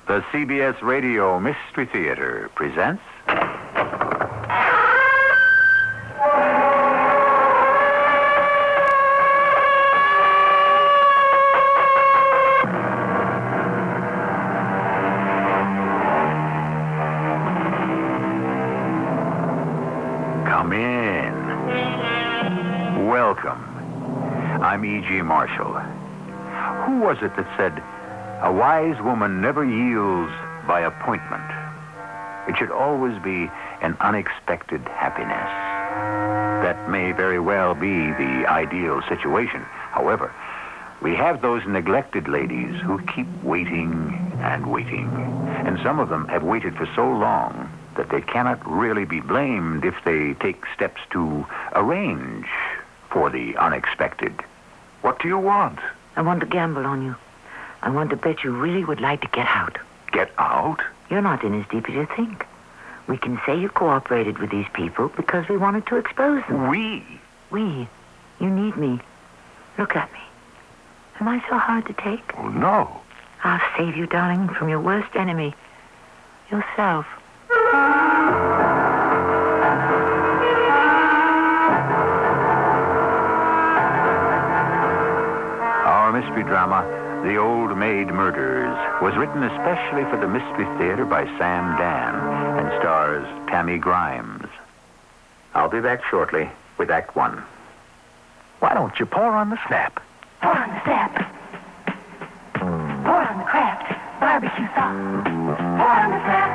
The CBS Radio Mystery Theater presents... Come in. Welcome. I'm E.G. Marshall. Who was it that said, "A wise woman never yields by appointment. It should always be an unexpected happiness"? That may very well be the ideal situation. However, we have those neglected ladies who keep waiting and waiting. And some of them have waited for so long that they cannot really be blamed if they take steps to arrange for the unexpected. What do you want? I want to gamble on you. I want to bet you really would like to get out. Get out? You're not in as deep as you think. We can say you cooperated with these people because we wanted to expose them. We? We? You need me. Look at me. Am I so hard to take? Oh, no. I'll save you, darling, from your worst enemy. Yourself. Our mystery drama, The Old Maid Murders, was written especially for the Mystery Theater by Sam Dan and stars Tammy Grimes. I'll be back shortly with Act One. Why don't you pour on the snap? Pour on the sap. Pour on the Kraft barbecue sauce. Pour on the sap.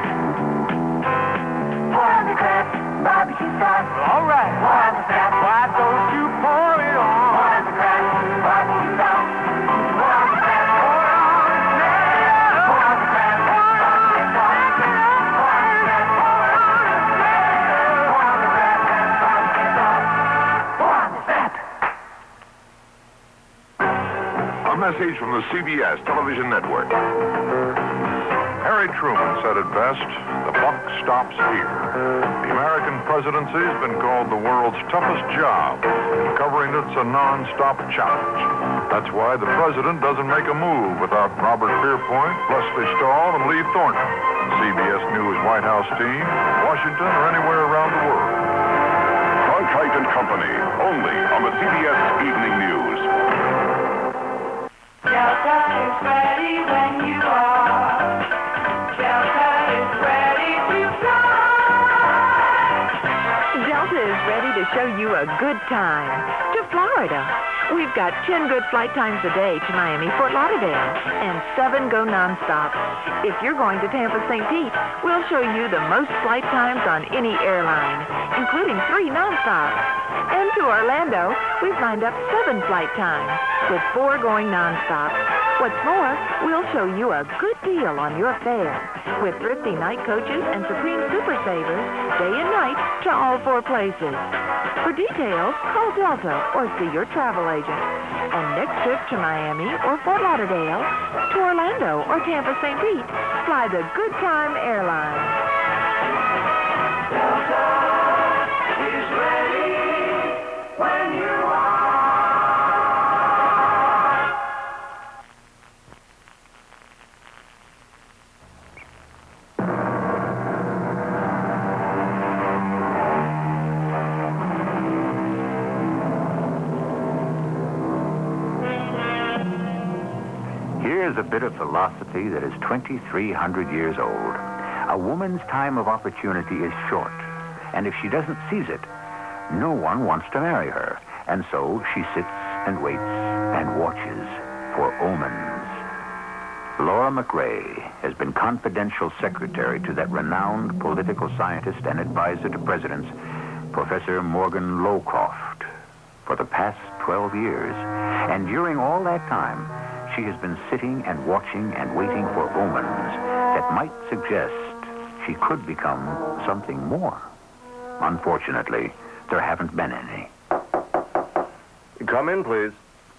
Pour on the Kraft barbecue sauce. All right. Pour on the sap. Why don't you pour it on? Pour on the Kraft barbecue sauce. Pour on the sap. Pour on the Kraft barbecue sauce. Pour on the sap. Pour on the Kraft barbecue sauce. Pour on the sap. A message from the CBS television network. Harry Truman said it best, "The buck stops here." The American presidency has been called the world's toughest job, and covering it's a non-stop challenge. That's why the president doesn't make a move without Robert Pierpoint, Leslie Stahl, and Lee Thornton, CBS News White House team, Washington, or anywhere around the world. Cronkite and Company, only on the CBS Evening News. Delta is ready when you are. Delta is ready to fly. Delta is ready to show you a good time. To Florida. We've got 10 good flight times a day to Miami, Fort Lauderdale, and 7 go nonstop. If you're going to Tampa, St. Pete, we'll show you the most flight times on any airline, including 3 nonstops. And to Orlando, we've lined up 7 flight times, with 4 going nonstop. What's more, we'll show you a good deal on your fare, with thrifty night coaches and Supreme Super Savers, day and night, to all 4 places. For details, call Delta or see your travel agent. And next trip to Miami or Fort Lauderdale, to Orlando or Tampa, St. Pete, fly the Good Time Airline. Delta is ready when you are. Here's a bit of philosophy that is 2,300 years old. A woman's time of opportunity is short, and if she doesn't seize it, no one wants to marry her. And so she sits and waits and watches for omens. Laura McRae has been confidential secretary to that renowned political scientist and advisor to presidents, Professor Morgan Lowcroft, for the past 12 years. And during all that time, she has been sitting and watching and waiting for omens that might suggest she could become something more. Unfortunately, there haven't been any. Come in, please.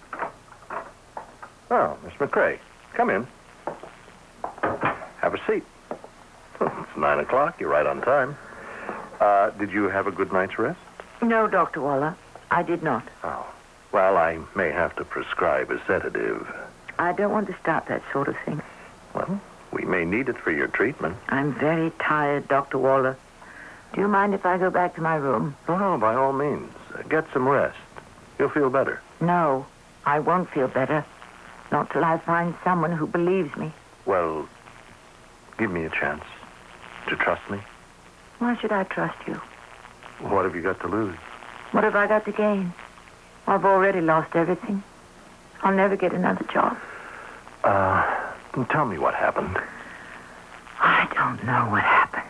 Oh, Miss McCrae, come in. Have a seat. It's 9 o'clock. You're right on time. Did you have a good night's rest? No, Dr. Waller, I did not. Oh. Well, I may have to prescribe a sedative. I don't want to start that sort of thing. Well, we may need it for your treatment. I'm very tired, Dr. Waller. Do you mind if I go back to my room? No, by all means. Get some rest. You'll feel better. No, I won't feel better. Not till I find someone who believes me. Well, give me a chance to trust me. Why should I trust you? What have you got to lose? What have I got to gain? I've already lost everything. I'll never get another job. Tell me what happened. I don't know what happened.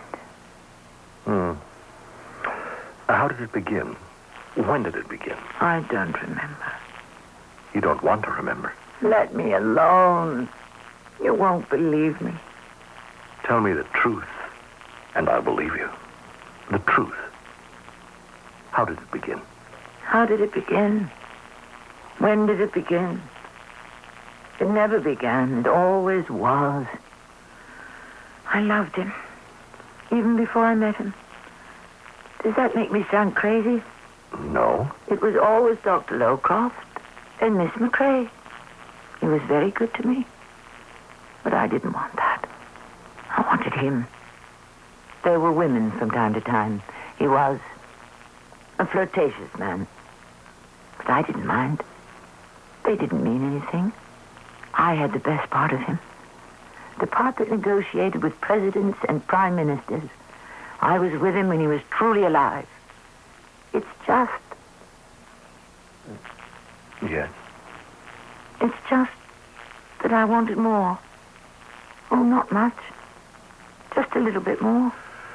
How did it begin? When did it begin? I don't remember. You don't want to remember. Let me alone. You won't believe me. Tell me the truth, and I'll believe you. The truth. How did it begin? How did it begin? When did it begin? It never began. It always was. I loved him, even before I met him. Does that make me sound crazy? No. It was always Dr. Lowcroft and Miss McCrae. He was very good to me. But I didn't want that. I wanted him. There were women from time to time. He was a flirtatious man. But I didn't mind. They didn't mean anything. I had the best part of him. The part that negotiated with presidents and prime ministers. I was with him when he was truly alive. It's just... Yes. It's just that I wanted more. Oh, not much. Just a little bit more.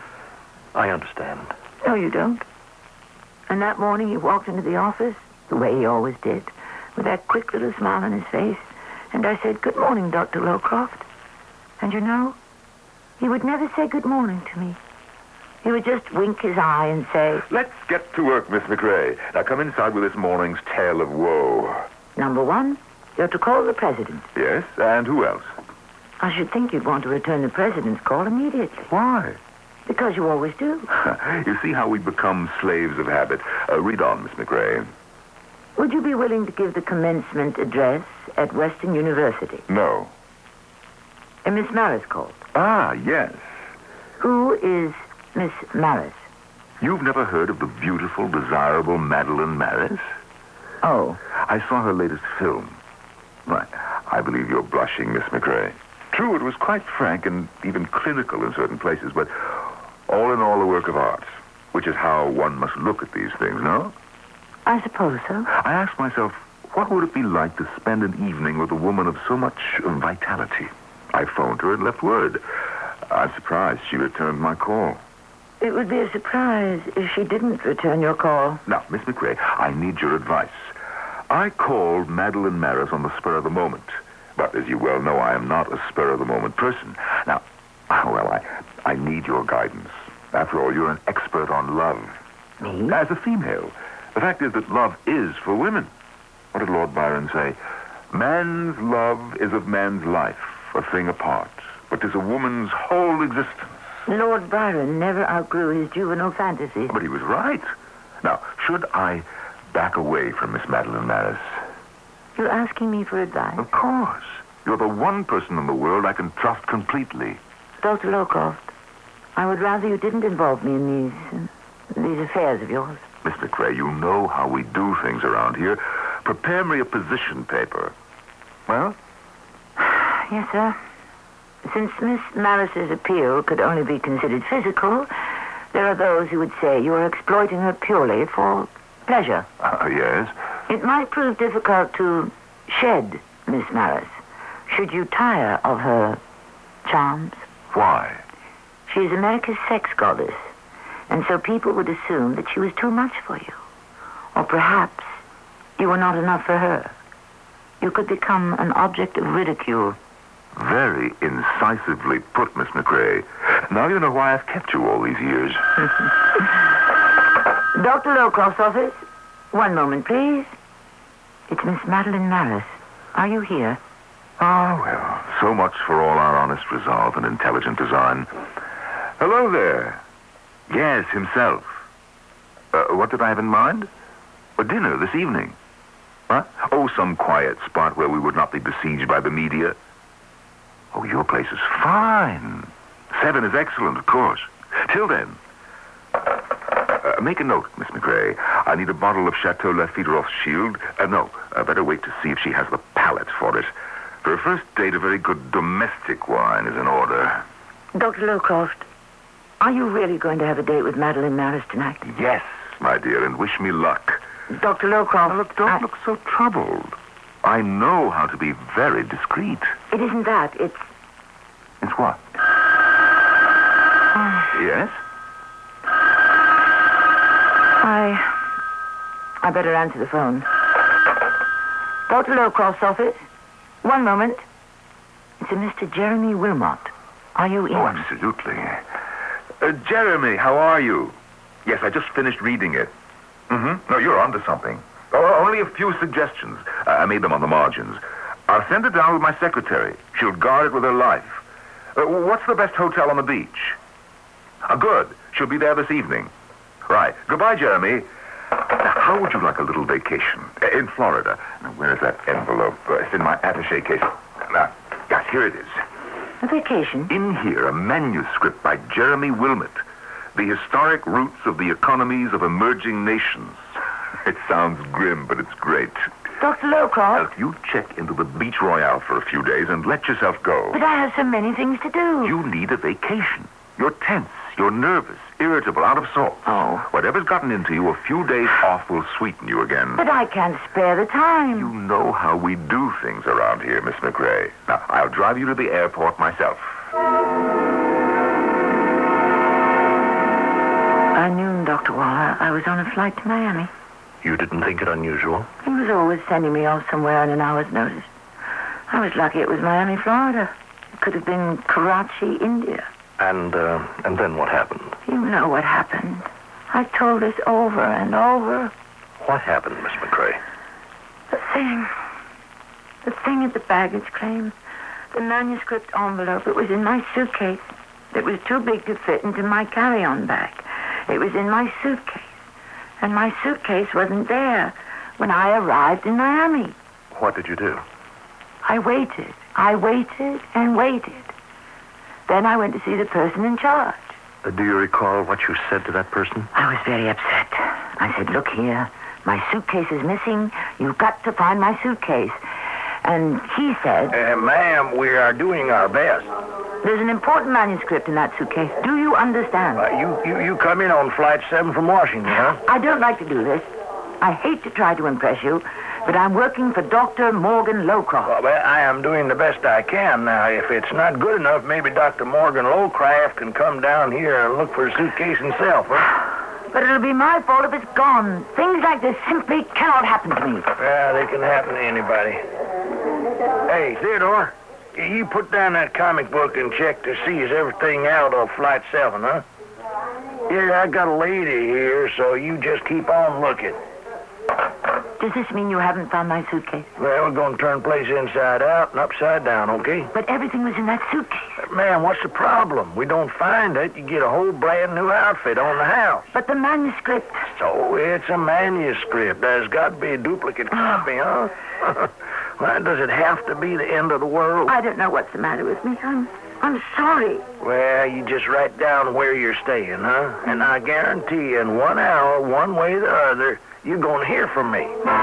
I understand. No, you don't. And that morning he walked into the office, the way he always did, with that quick little smile on his face. And I said, "Good morning, Dr. Lowcroft." And you know, he would never say good morning to me. He would just wink his eye and say, "Let's get to work, Miss McCrae. Now come inside with this morning's tale of woe." "Number one, you're to call the president." Yes, and who else? I should think you'd want to return the president's call immediately. Why? Because you always do. You see how we become slaves of habit. Read on, Miss McCrae. Would you be willing to give the commencement address at Western University? No. And Miss Maris called. Ah, yes. Who is Miss Maris? You've never heard of the beautiful, desirable Madeline Maris? Oh. I saw her latest film. Right. I believe you're blushing, Miss McCrae. True, it was quite frank and even clinical in certain places, but all in all a work of art, which is how one must look at these things, no? I suppose so. I asked myself, what would it be like to spend an evening with a woman of so much vitality? I phoned her and left word. I'm surprised she returned my call. It would be a surprise if she didn't return your call. Now, Miss McCrae, I need your advice. I called Madeline Maris on the spur of the moment. But as you well know, I am not a spur-of-the-moment person. Now, well, I need your guidance. After all, you're an expert on love. Me? As a female. The fact is that love is for women. What did Lord Byron say? Man's love is of man's life, a thing apart. But 'tis a woman's whole existence. Lord Byron never outgrew his juvenile fantasies. But he was right. Now, should I back away from Miss Madeline Maris? You're asking me for advice? Of course. You're the one person in the world I can trust completely. Dr. Lowcroft, I would rather you didn't involve me in these affairs of yours. Miss McCrae, you know how we do things around here. Prepare me a position paper. Well? Yes, sir. Since Miss Maris's appeal could only be considered physical, there are those who would say you are exploiting her purely for pleasure. Yes? It might prove difficult to shed Miss Maris, should you tire of her charms. Why? She's America's sex goddess, and so people would assume that she was too much for you. Or perhaps you were not enough for her. You could become an object of ridicule. Very incisively put, Miss McCrae. Now you know why I've kept you all these years. Dr. Lowcroft's office. One moment, please. It's Miss Madeline Maris. Are you here? Ah, well, so much for all our honest resolve and intelligent design. Hello there. Yes, himself. What did I have in mind? A dinner this evening. Huh? Oh, some quiet spot where we would not be besieged by the media. Oh, your place is fine. 7 is excellent, of course. Till then, make a note, Miss McRae. I need a bottle of Chateau Lafite Rothschild. Better wait to see if she has the palate for it. For a first date, a very good domestic wine is in order. Dr. Lowcroft, are you really going to have a date with Madeline Maris tonight? Yes, my dear, and wish me luck. Dr. Lowcroft... Now, look, don't look so troubled. I know how to be very discreet. It isn't that. It's... It's what? Yes? I better answer the phone. Dr. Lowcroft's office? One moment. It's a Mr. Jeremy Wilmot. Are you in? Oh, absolutely. Jeremy, how are you? Yes, I just finished reading it. Mm-hmm. No, you're onto something. Only a few suggestions. I made them on the margins. I'll send it down with my secretary. She'll guard it with her life. What's the best hotel on the beach? Good. She'll be there this evening. Right. Goodbye, Jeremy. Now, how would you like a little vacation? In Florida. Now, where is that envelope? It's in my attaché case. Now, yes, here it is. A vacation? In here, a manuscript by Jeremy Wilmot. The Historic Roots of the Economies of Emerging Nations. It sounds grim, but it's great. Dr. Lowcroft? Now, you check into the Beach Royale for a few days and let yourself go. But I have so many things to do. You need a vacation. You're tense. You're nervous, irritable, out of sorts. Oh. Whatever's gotten into you, a few days off will sweeten you again. But I can't spare the time. You know how we do things around here, Miss McRae. Now, I'll drive you to the airport myself. By noon, Dr. Waller, I was on a flight to Miami. You didn't think it unusual? He was always sending me off somewhere on an hour's notice. I was lucky it was Miami, Florida. It could have been Karachi, India. And then what happened? You know what happened. I told this over and over. What happened, Miss McRae? The thing at the baggage claim. The manuscript envelope. It was in my suitcase. It was too big to fit into my carry-on bag. It was in my suitcase. And my suitcase wasn't there when I arrived in Miami. What did you do? I waited and waited. Then I went to see the person in charge. Do you recall what you said to that person? I was very upset. I said, look here, my suitcase is missing. You've got to find my suitcase. And he said... Ma'am, we are doing our best. There's an important manuscript in that suitcase. Do you understand? You come in on Flight 7 from Washington, huh? I don't like to do this. I hate to try to impress you, but I'm working for Dr. Morgan Lowcroft. Well, I am doing the best I can. Now, if it's not good enough, maybe Dr. Morgan Lowcroft can come down here and look for a suitcase himself, huh? But it'll be my fault if it's gone. Things like this simply cannot happen to me. Yeah, they can happen to anybody. Hey, Theodore, you put down that comic book and check to see is everything out of Flight 7, huh? Yeah, I got a lady here, so you just keep on looking. Does this mean you haven't found my suitcase? Well, we're going to turn the place inside out and upside down, okay? But everything was in that suitcase. Man, what's the problem? We don't find it, you get a whole brand new outfit on the house. But the manuscript... So it's a manuscript. There's got to be a duplicate copy, huh? Why does it have to be the end of the world? I don't know what's the matter with me. I'm sorry. Well, you just write down where you're staying, huh? And I guarantee you in 1 hour, one way or the other, you're going to hear from me.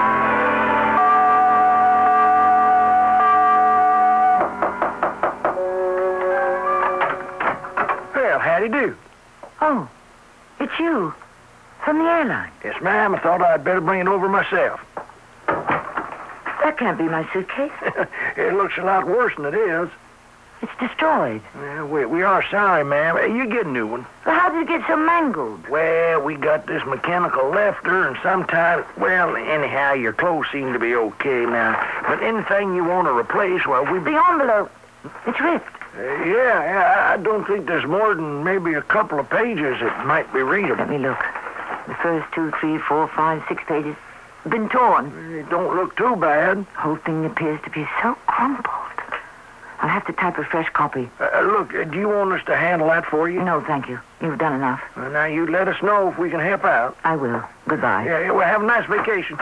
Well, howdy do. Oh, it's you. From the airline. Yes, ma'am. I thought I'd better bring it over myself. That can't be my suitcase. It looks a lot worse than it is. It's destroyed. Well, we are sorry, ma'am. You get a new one. But how did it get so mangled? Well, we got this mechanical lefter, and sometimes, well, anyhow, your clothes seem to be okay now. But anything you want to replace, well, The envelope. It's ripped. Yeah, I don't think there's more than maybe a couple of pages that might be readable. Let me look. The first 2, 3, 4, 5, 6 pages been torn. It don't look too bad. The whole thing appears to be so crumpled. I'll have to type a fresh copy. Look, do you want us to handle that for you? No, thank you. You've done enough. Well, now, you let us know if we can help out. I will. Goodbye. Yeah, well, have a nice vacation.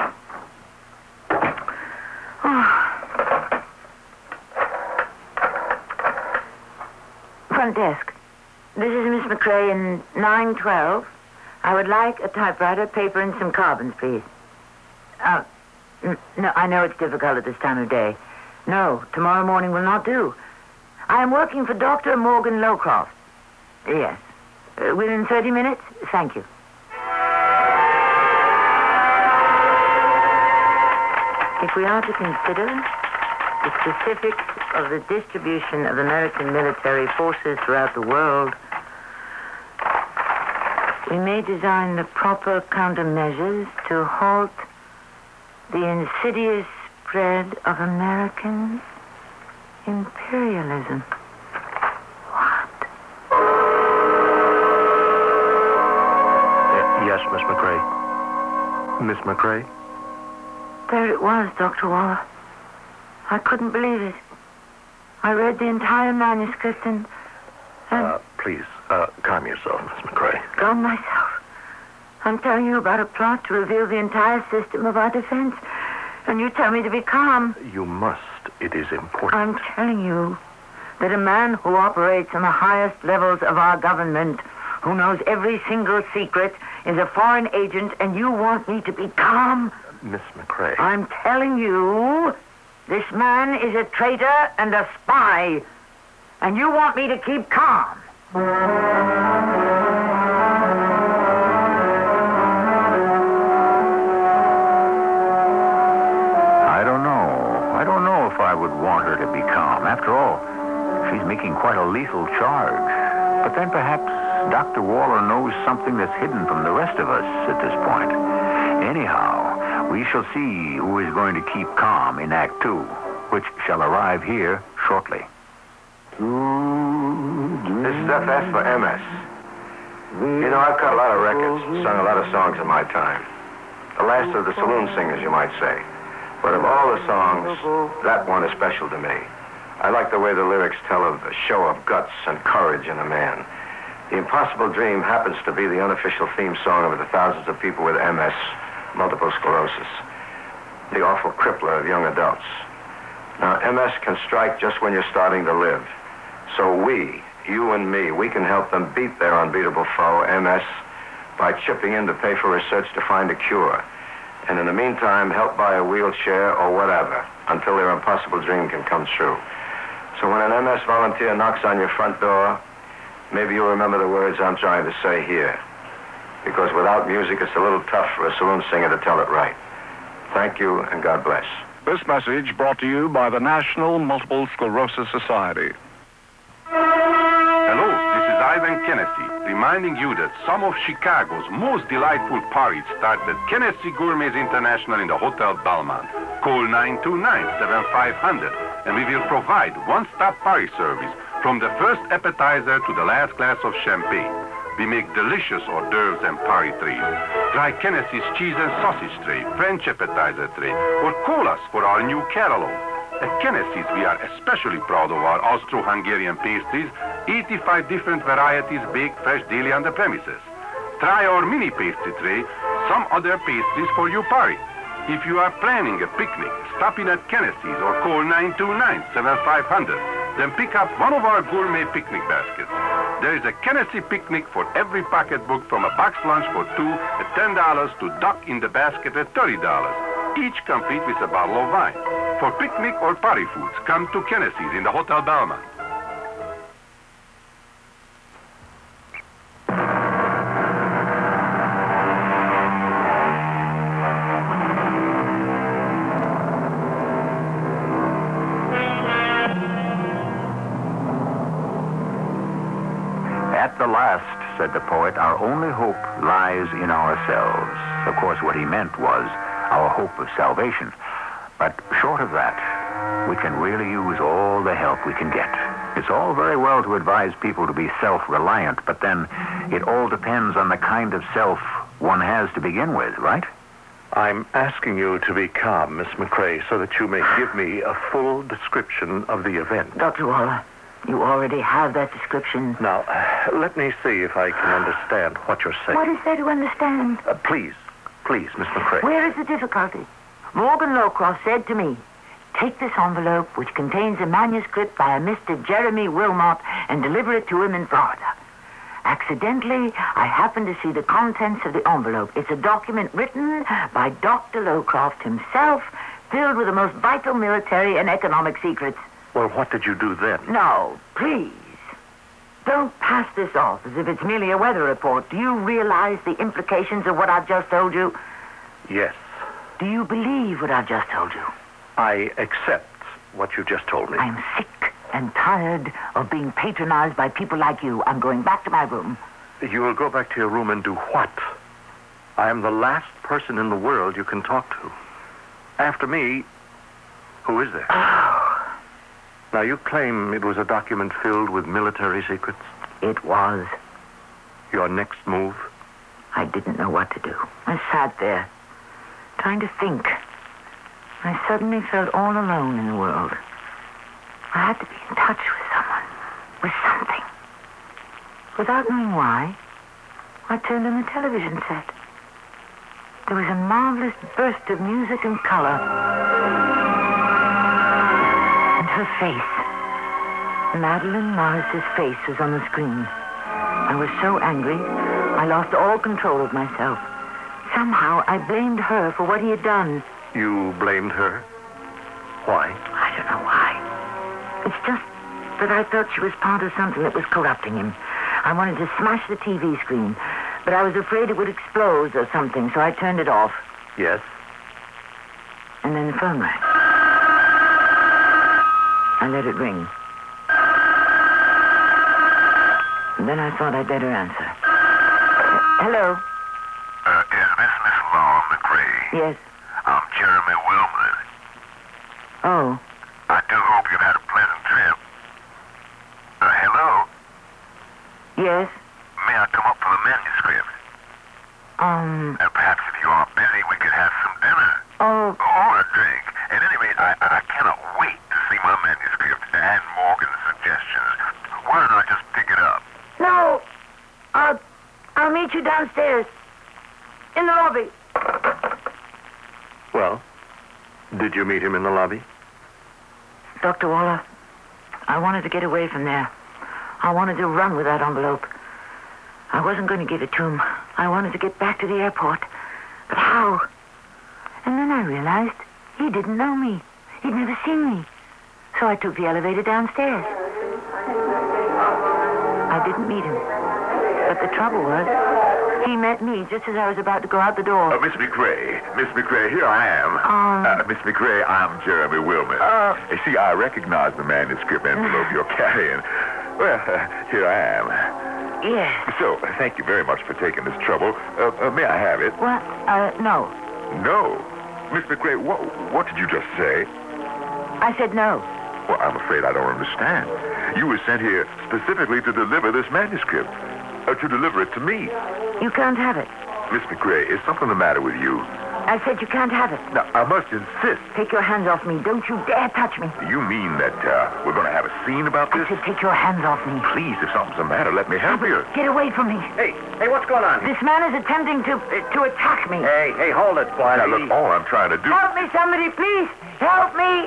front desk. This is Miss McCrae in 912. I would like a typewriter, paper, and some carbons, please. No, I know it's difficult at this time of day. No, tomorrow morning will not do. I am working for Dr. Morgan Lowcroft. Yes. Within 30 minutes? Thank you. If we are to consider the specifics of the distribution of American military forces throughout the world, we may design the proper countermeasures to halt the insidious spread of American imperialism. What? Yes, Miss McCrae. Miss McCrae? There it was, Dr. Waller. I couldn't believe it. I read the entire manuscript and Please, calm yourself, Miss McCrae. gone myself. I'm telling you about a plot to reveal the entire system of our defense. And you tell me to be calm. You must. It is important. I'm telling you that a man who operates on the highest levels of our government, who knows every single secret, is a foreign agent, and you want me to be calm? Miss McCrae. I'm telling you, this man is a traitor and a spy, and you want me to keep calm. I don't know if I would want her to be calm. After all, she's making quite a lethal charge. But then perhaps Dr. Waller knows something that's hidden from the rest of us at this point. Anyhow, we shall see who is going to keep calm in Act 2, which shall arrive here shortly. This is FS for MS. You know, I've cut a lot of records, sung a lot of songs in my time. The last of the saloon singers, you might say. But of all the songs, that one is special to me. I like the way the lyrics tell of a show of guts and courage in a man. The Impossible Dream happens to be the unofficial theme song of the thousands of people with MS, multiple sclerosis, the awful crippler of young adults. Now, MS can strike just when you're starting to live. So we, you and me, we can help them beat their unbeatable foe, MS, by chipping in to pay for research to find a cure. And in the meantime, help buy a wheelchair or whatever until their impossible dream can come true. So when an MS volunteer knocks on your front door, maybe you'll remember the words I'm trying to say here. Because without music, it's a little tough for a saloon singer to tell it right. Thank you, and God bless. This message brought to you by the National Multiple Sclerosis Society. Hello, this is Ivan Kennedy, reminding you that some of Chicago's most delightful parties start at Kennedy Gourmets International in the Hotel Belmont. Call 929-7500, and we will provide one-stop party service from the first appetizer to the last glass of champagne. We make delicious hors d'oeuvres and party trees. Try Kennedy's cheese and sausage tray, French appetizer tray, or call us for our new catalog. At Kennedy's, we are especially proud of our Austro-Hungarian pastries, 85 different varieties baked fresh daily on the premises. Try our mini pastry tray, some other pastries for your party. If you are planning a picnic, stop in at Kennedy's or call 929-7500. Then pick up one of our gourmet picnic baskets. There is a Kennedy picnic for every pocketbook, from a box lunch for two at $10 to duck in the basket at $30, each complete with a bottle of wine. For picnic or party foods, come to Kennedy's in the Hotel Belmont. At the last, said the poet, our only hope lies in ourselves. Of course, what he meant was our hope of salvation. But short of that, we can really use all the help we can get. It's all very well to advise people to be self-reliant, but then it all depends on the kind of self one has to begin with, right? I'm asking you to be calm, Miss McCrae, so that you may give me a full description of the event. Dr. Waller, you already have that description. Now, let me see if I can understand what you're saying. What is there to understand? Please, Miss McCrae. Where is the difficulty? Morgan Lowcroft said to me, take this envelope, which contains a manuscript by a Mr. Jeremy Wilmot, and deliver it to him in Florida. Accidentally, I happened to see the contents of the envelope. It's a document written by Dr. Lowcroft himself, filled with the most vital military and economic secrets. Well, what did you do then? No, please. Don't pass this off as if it's merely a weather report. Do you realize the implications of what I've just told you? Yes. Do you believe what I've just told you? I accept what you just told me. I'm sick and tired of being patronized by people like you. I'm going back to my room. You will go back to your room and do what? I am the last person in the world you can talk to. After me, who is there? Now, you claim it was a document filled with military secrets? It was. Your next move? I didn't know what to do. I sat there, trying to think. I suddenly felt all alone in the world. I had to be in touch with someone, with something. Without knowing why, I turned on the television set. There was a marvelous burst of music and color. And her face. Madeline Morris's face was on the screen. I was so angry, I lost all control of myself. Somehow, I blamed her for what he had done. You blamed her? Why? I don't know why. It's just that I felt she was part of something that was corrupting him. I wanted to smash the TV screen, but I was afraid it would explode or something, so I turned it off. Yes? And then the phone rang. I let it ring. And then I thought I'd better answer. Hello? Is this Miss Laura McRae? Yes. I'm Jeremy Wilmot. Oh. I do hope you've had a pleasant trip. Hello? Yes? May I come up for the manuscript? Perhaps if you aren't busy, we could have some dinner. Oh. Or a drink. At any rate, I cannot wait to see my manuscript and Morgan's suggestions. Why don't I just pick it up? No. I'll meet you downstairs. In the lobby. Well, did you meet him in the lobby? Dr. Waller, I wanted to get away from there. I wanted to run with that envelope. I wasn't going to give it to him. I wanted to get back to the airport. But how? And then I realized he didn't know me. He'd never seen me. So I took the elevator downstairs. I didn't meet him. But the trouble was, he met me just as I was about to go out the door. Miss McRae. Miss McRae, here I am. Miss McRae, I'm Jeremy Wilmot. You see, I recognize the manuscript envelope you're carrying. Well, here I am. Yes. So, thank you very much for taking this trouble. May I have it? Well, no. No? Miss McRae, what did you just say? I said no. Well, I'm afraid I don't understand. You were sent here specifically to deliver this manuscript. To deliver it to me. You can't have it. Miss McRae, is something the matter with you? I said you can't have it. Now, I must insist. Take your hands off me. Don't you dare touch me. You mean that we're going to have a scene about this? I said take your hands off me. Please, if something's the matter, let me help you. Get away from me. Hey, what's going on? This man is attempting to attack me. Hey, hold it, boy. Now, look, all I'm trying to do... Help me, somebody, please. Help me.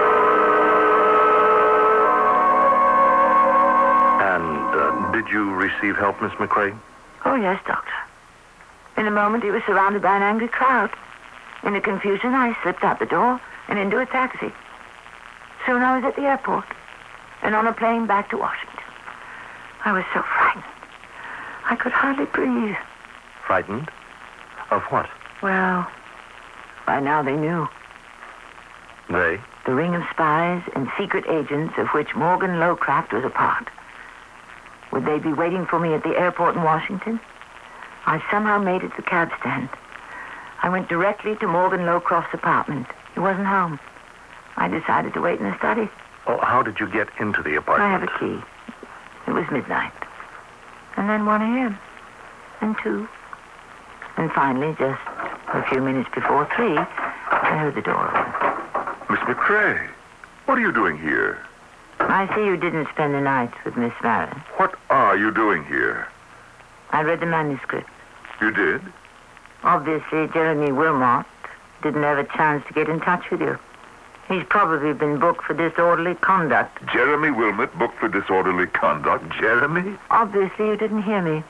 Did you receive help, Miss McRae? Oh, yes, Doctor. In a moment, he was surrounded by an angry crowd. In the confusion, I slipped out the door and into a taxi. Soon I was at the airport and on a plane back to Washington. I was so frightened. I could hardly breathe. Frightened? Of what? Well, by now they knew. They? The ring of spies and secret agents of which Morgan Lowcroft was a part. Would they be waiting for me at the airport in Washington? I somehow made it to the cab stand. I went directly to Morgan Lowcroft's apartment. He wasn't home. I decided to wait in the study. Oh, how did you get into the apartment? I have a key. It was midnight. And then 1 a.m. And 2. And finally, just a few minutes before 3, I heard the door open. Miss McRae, what are you doing here? I see you didn't spend the night with Miss Marin. What are you doing here? I read the manuscript. You did? Obviously, Jeremy Wilmot didn't have a chance to get in touch with you. He's probably been booked for disorderly conduct. Jeremy Wilmot booked for disorderly conduct. Jeremy? Obviously, you didn't hear me.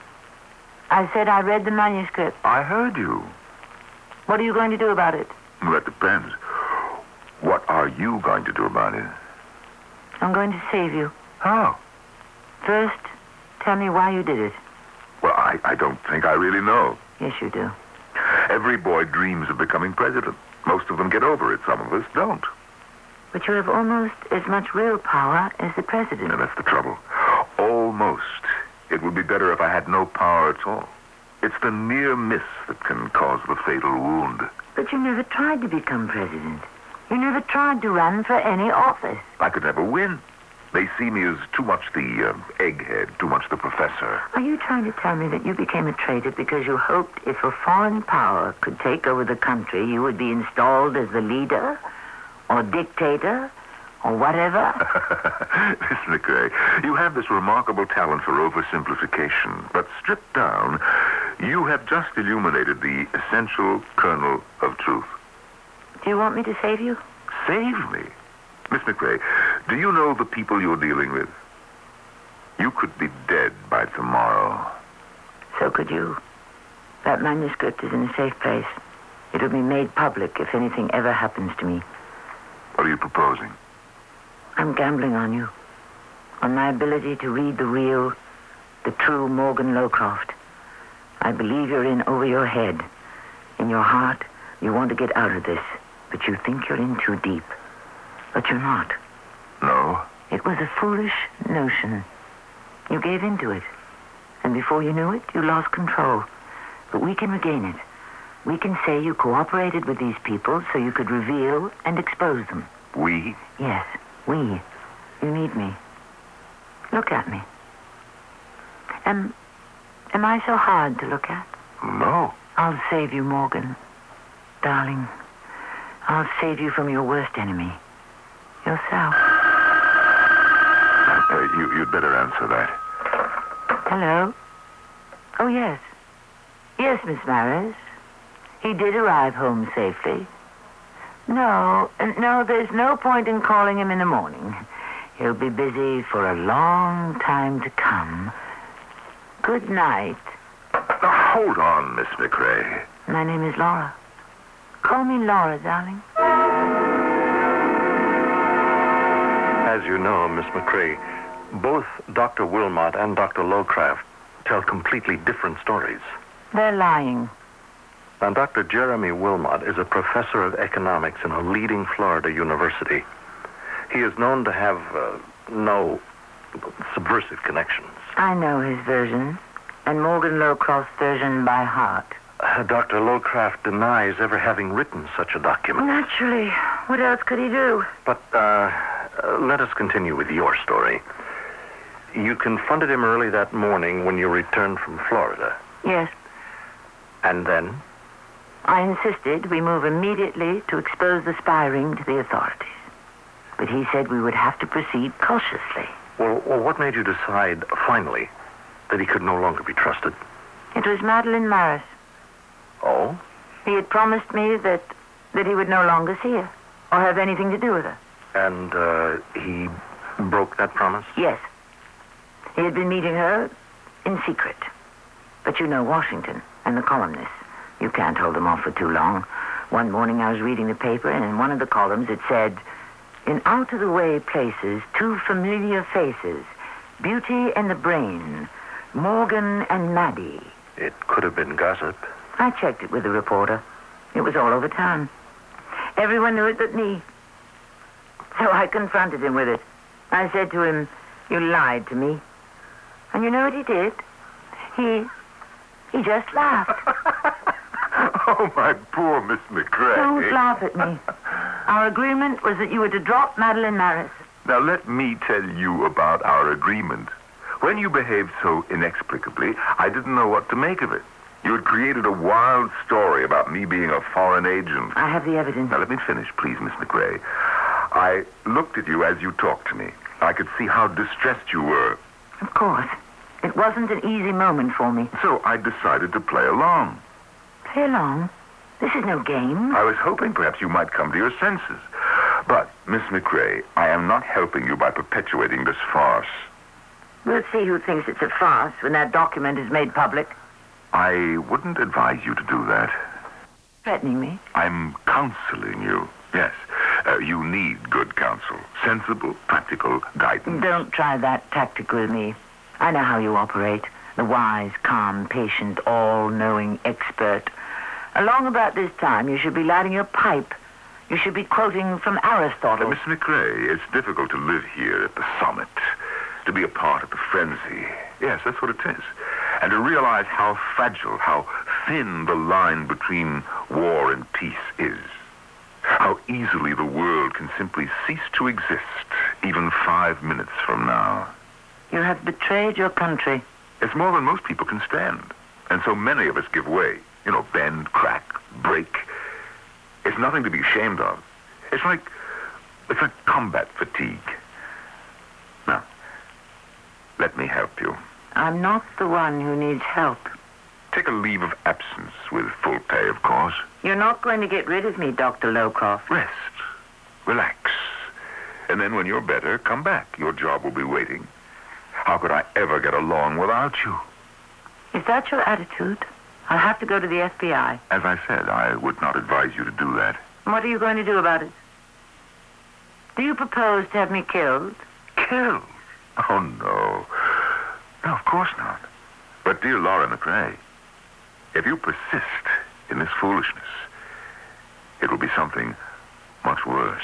I said I read the manuscript. I heard you. What are you going to do about it? Well, that depends. What are you going to do about it? I'm going to save you. How? First, tell me why you did it. Well, I don't think I really know. Yes, you do. Every boy dreams of becoming president. Most of them get over it. Some of us don't. But you have almost as much real power as the president. And that's the trouble. Almost. It would be better if I had no power at all. It's the near miss that can cause the fatal wound. But you never tried to become president. You never tried to run for any office. I could never win. They see me as too much the egghead, too much the professor. Are you trying to tell me that you became a traitor because you hoped if a foreign power could take over the country, you would be installed as the leader or dictator or whatever? Miss McRae, you have this remarkable talent for oversimplification, but stripped down, you have just illuminated the essential kernel of truth. Do you want me to save you? Save me? Miss McRae, do you know the people you're dealing with? You could be dead by tomorrow. So could you. That manuscript is in a safe place. It'll be made public if anything ever happens to me. What are you proposing? I'm gambling on you. On my ability to read the real, the true Morgan Lowcroft. I believe you're in over your head. In your heart, you want to get out of this, but you think you're in too deep. But you're not. No. It was a foolish notion. You gave into it. And before you knew it, you lost control. But we can regain it. We can say you cooperated with these people so you could reveal and expose them. We? Yes, we. You need me. Look at me. Am I so hard to look at? No. I'll save you, Morgan. Darling, I'll save you from your worst enemy. Yourself. You'd better answer that. Hello? Oh, yes. Yes, Miss Maris. He did arrive home safely. No, there's no point in calling him in the morning. He'll be busy for a long time to come. Good night. Now, hold on, Miss McRae. My name is Laura. Call me Laura, darling. As you know, Miss McRae, both Dr. Wilmot and Dr. Lowcroft tell completely different stories. They're lying. Now, Dr. Jeremy Wilmot is a professor of economics in a leading Florida university. He is known to have no subversive connections. I know his version, and Morgan Lowcroft's version by heart. Dr. Lowcroft denies ever having written such a document. Naturally. What else could he do? But let us continue with your story. You confronted him early that morning when you returned from Florida. Yes. And then? I insisted we move immediately to expose the spy ring to the authorities. But he said we would have to proceed cautiously. Well, what made you decide, finally, that he could no longer be trusted? It was Madeline Maris. Oh? He had promised me that he would no longer see her or have anything to do with her. And he broke that promise? Yes. He had been meeting her in secret. But you know Washington and the columnists. You can't hold them off for too long. One morning I was reading the paper, and in one of the columns it said, "In out-of-the-way places, two familiar faces, Beauty and the Brain, Morgan and Maddie." It could have been gossip. I checked it with the reporter. It was all over town. Everyone knew it but me. So I confronted him with it. I said to him, "You lied to me." And you know what he did? He just laughed. Oh, my poor Miss McRae. Don't laugh at me. Our agreement was that you were to drop Madeline Maris. Now, let me tell you about our agreement. When you behaved so inexplicably, I didn't know what to make of it. You had created a wild story about me being a foreign agent. I have the evidence. Now, let me finish, please, Miss McRae. I looked at you as you talked to me. I could see how distressed you were. Of course. It wasn't an easy moment for me. So I decided to play along. Play along? This is no game. I was hoping perhaps you might come to your senses. But, Miss McRae, I am not helping you by perpetuating this farce. We'll see who thinks it's a farce when that document is made public. I wouldn't advise you to do that. Threatening me? I'm counseling you. Yes. You need good counsel. Sensible, practical guidance. Don't try that tactical with me. I know how you operate. The wise, calm, patient, all-knowing expert. Along about this time, you should be lighting your pipe. You should be quoting from Aristotle. Miss McRae, it's difficult to live here at the summit, to be a part of the frenzy. Yes, that's what it is. And to realize how fragile, how thin the line between war and peace is. How easily the world can simply cease to exist, even 5 minutes from now. You have betrayed your country. It's more than most people can stand. And so many of us give way. You know, bend, crack, break. It's nothing to be ashamed of. It's like combat fatigue. Now, let me help you. I'm not the one who needs help. Take a leave of absence with full pay, of course. You're not going to get rid of me, Dr. Lowcroft. Rest. Relax. And then when you're better, come back. Your job will be waiting. How could I ever get along without you? Is that your attitude? I'll have to go to the FBI. As I said, I would not advise you to do that. What are you going to do about it? Do you propose to have me killed? Killed? Oh, no. No, of course not. But, dear Laura McRae, if you persist in this foolishness, it will be something much worse.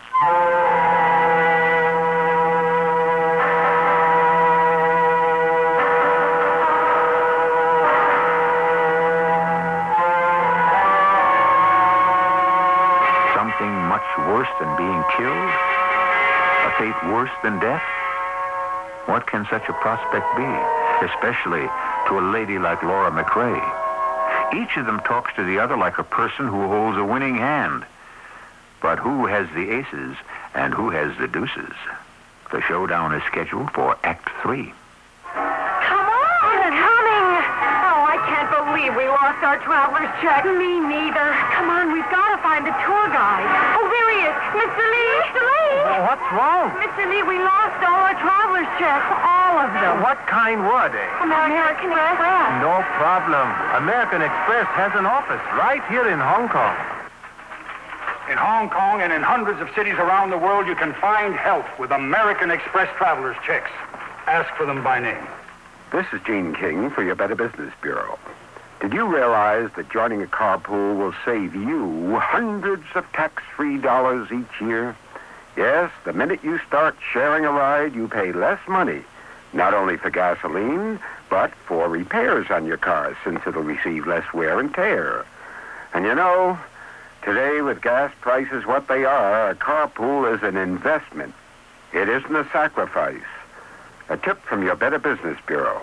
Something much worse than being killed? A fate worse than death? What can such a prospect be, especially to a lady like Laura McRae? Each of them talks to the other like a person who holds a winning hand. But who has the aces and who has the deuces? The showdown is scheduled for Act 3. Come on! It's coming! Oh, I can't believe we lost our traveler's check. Me neither. Come on, we've got to find the tour guide. Oh, there he is. Mr. Lee! Mr. Lee! What's wrong? Mr. Lee, we lost all our traveler's checks. All of them. What kind were they? American Express. No problem. American Express has an office right here in Hong Kong. In Hong Kong and in hundreds of cities around the world, you can find help with American Express traveler's checks. Ask for them by name. This is Gene King for your Better Business Bureau. Did you realize that joining a carpool will save you hundreds of tax-free dollars each year? Yes, the minute you start sharing a ride, you pay less money, not only for gasoline, but for repairs on your car, since it'll receive less wear and tear. And you know, today with gas prices what they are, a carpool is an investment. It isn't a sacrifice. A tip from your Better Business Bureau.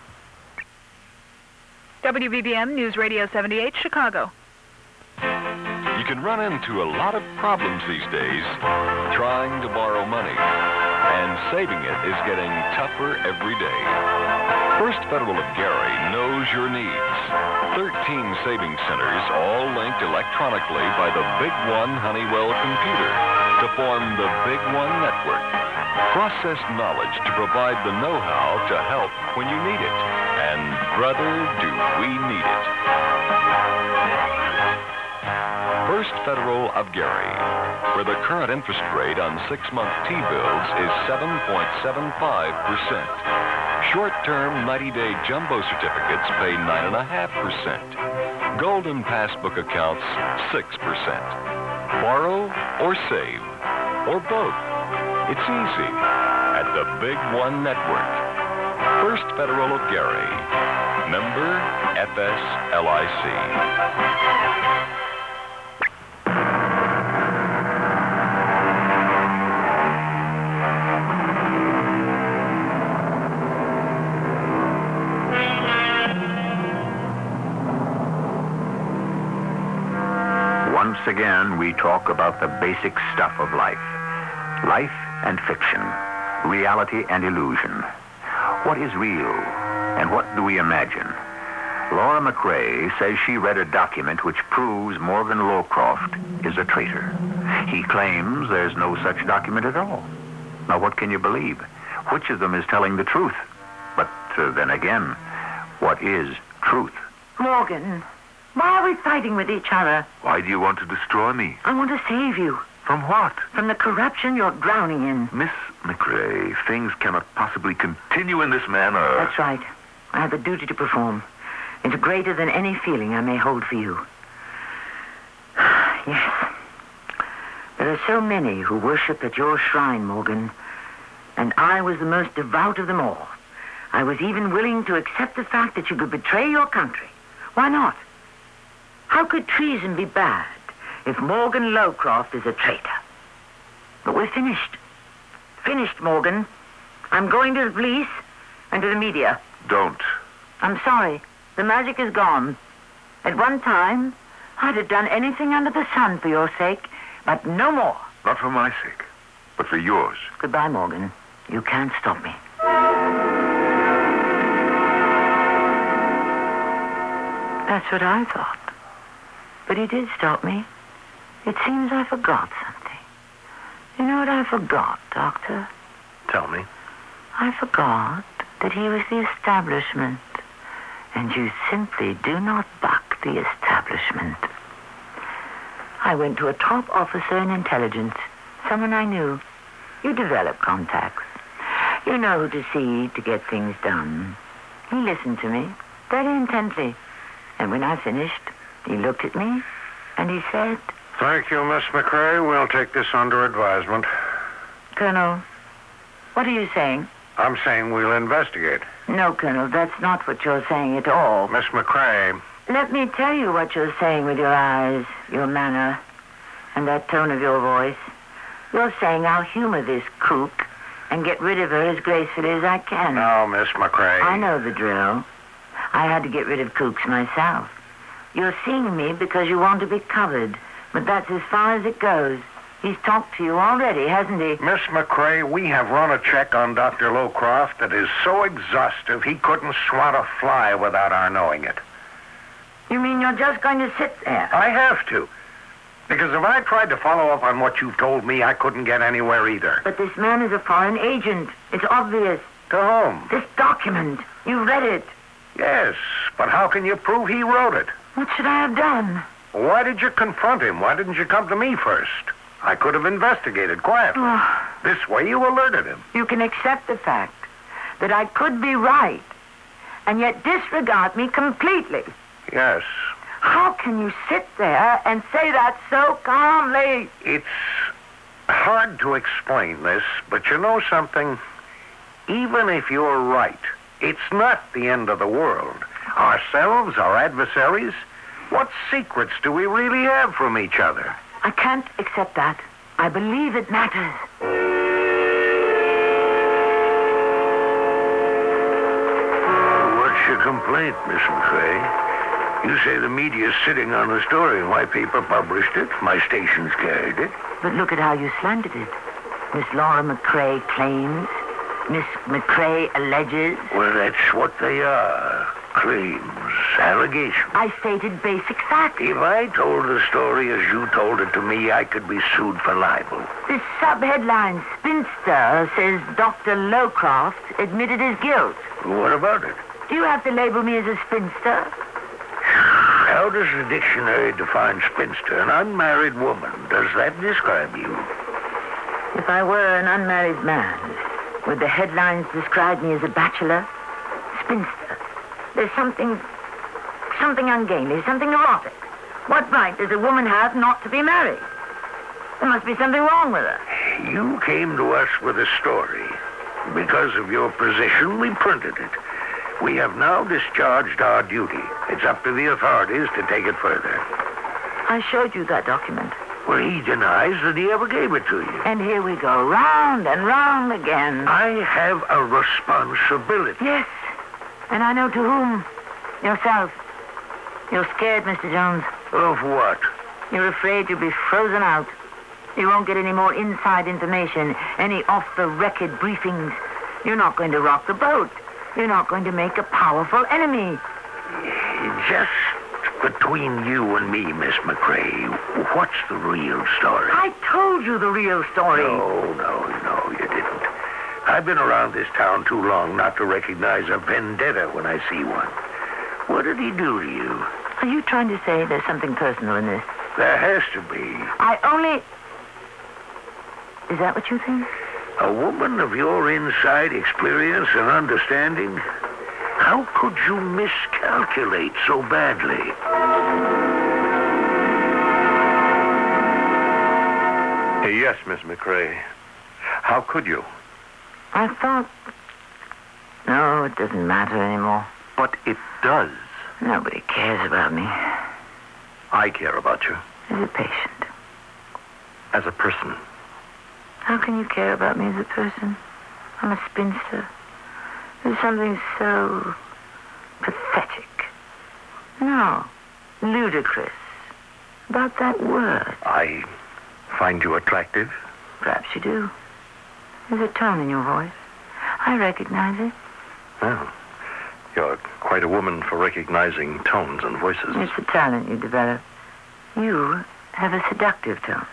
WBBM News Radio 78, Chicago. You can run into a lot of problems these days trying to borrow money, and saving it is getting tougher every day. First Federal of Gary knows your needs. 13 savings centers, all linked electronically by the Big One Honeywell computer to form the Big One Network. Processed knowledge to provide the know-how to help when you need it. And brother, do we need it. First Federal of Gary, where the current interest rate on 6-month T-bills is 7.75%. Short-term 90-day jumbo certificates pay 9.5%. Golden passbook accounts, 6%. Borrow or save, or both. It's easy at the Big One Network. First Federal of Gary. Member FSLIC. Once again, we talk about the basic stuff of life. Life and fiction. Reality and illusion. What is real, and what do we imagine? Laura McRae says she read a document which proves Morgan Lowcroft is a traitor. He claims there's no such document at all. Now, what can you believe? Which of them is telling the truth? But then again, what is truth? Morgan, why are we fighting with each other? Why do you want to destroy me? I want to save you. From what? From the corruption you're drowning in. Miss McCrae, things cannot possibly continue in this manner. That's right. I have a duty to perform. It's greater than any feeling I may hold for you. Yes. There are so many who worship at your shrine, Morgan. And I was the most devout of them all. I was even willing to accept the fact that you could betray your country. Why not? How could treason be bad if Morgan Lowcroft is a traitor? But we're finished. Finished, Morgan. I'm going to the police and to the media. Don't. I'm sorry. The magic is gone. At one time, I'd have done anything under the sun for your sake, but no more. Not for my sake, but for yours. Goodbye, Morgan. You can't stop me. That's what I thought. But he did stop me. It seems I forgot something. You know what I forgot, Doctor? Tell me. I forgot that he was the establishment. And you simply do not buck the establishment. I went to a top officer in intelligence, someone I knew. You develop contacts. You know who to see to get things done. He listened to me very intently. And when I finished, he looked at me and he said, "Thank you, Miss McCrae. We'll take this under advisement." Colonel, what are you saying? I'm saying we'll investigate. No, Colonel, that's not what you're saying at all. Miss McCrae. Let me tell you what you're saying with your eyes, your manner, and that tone of your voice. You're saying I'll humor this kook and get rid of her as gracefully as I can. No, Miss McCrae. I know the drill. I had to get rid of kooks myself. You're seeing me because you want to be covered, but that's as far as it goes. He's talked to you already, hasn't he? Miss McCrae, we have run a check on Dr. Lowcroft that is so exhaustive he couldn't swat a fly without our knowing it. You mean you're just going to sit there? I have to. Because if I tried to follow up on what you've told me, I couldn't get anywhere either. But this man is a foreign agent. It's obvious. To whom? This document. You read it. Yes, but how can you prove he wrote it? What should I have done? Why did you confront him? Why didn't you come to me first? I could have investigated quietly. This way you alerted him. You can accept the fact that I could be right and yet disregard me completely. Yes. How can you sit there and say that so calmly? It's hard to explain this, but you know something? Even if you're right, it's not the end of the world. Ourselves, our adversaries, what secrets do we really have from each other? I can't accept that. I believe it matters. What's your complaint, Miss McCrae? You say the media's sitting on the story. My paper published it. My station's carried it. But look at how you slandered it. Miss Laura McCrae claims. Miss McCrae alleges. Well, that's what they are. Claims. Allegations. I stated basic facts. If I told the story as you told it to me, I could be sued for libel. This sub-headline, Spinster, says Dr. Lowcroft admitted his guilt. What about it? Do you have to label me as a spinster? How does the dictionary define spinster? An unmarried woman. Does that describe you? If I were an unmarried man, would the headlines describe me as a bachelor? Spinster. There's something ungainly, something erotic. What right does a woman have not to be married? There must be something wrong with her. You came to us with a story. Because of your position, we printed it. We have now discharged our duty. It's up to the authorities to take it further. I showed you that document. Well, he denies that he ever gave it to you. And here we go, round and round again. I have a responsibility. Yes, and I know to whom. Yourself. You're scared, Mr. Jones. Of what? You're afraid you'll be frozen out. You won't get any more inside information, any off-the-record briefings. You're not going to rock the boat. You're not going to make a powerful enemy. Just Between you and me, Miss McCrae, what's the real story? I told you the real story. No, you didn't. I've been around this town too long not to recognize a vendetta when I see one. What did he do to you? Are you trying to say there's something personal in this? There has to be. Is that what you think? A woman of your inside experience and understanding? How could you miscalculate so badly? Yes, Miss McCrae. How could you? I thought... No, it doesn't matter anymore. But it does. Nobody cares about me. I care about you. As a patient. As a person. How can you care about me as a person? I'm a spinster. There's something so pathetic. No, ludicrous about that word. I find you attractive. Perhaps you do. There's a tone in your voice. I recognize it. Well, you're quite a woman for recognizing tones and voices. It's a talent you develop. You have a seductive tone.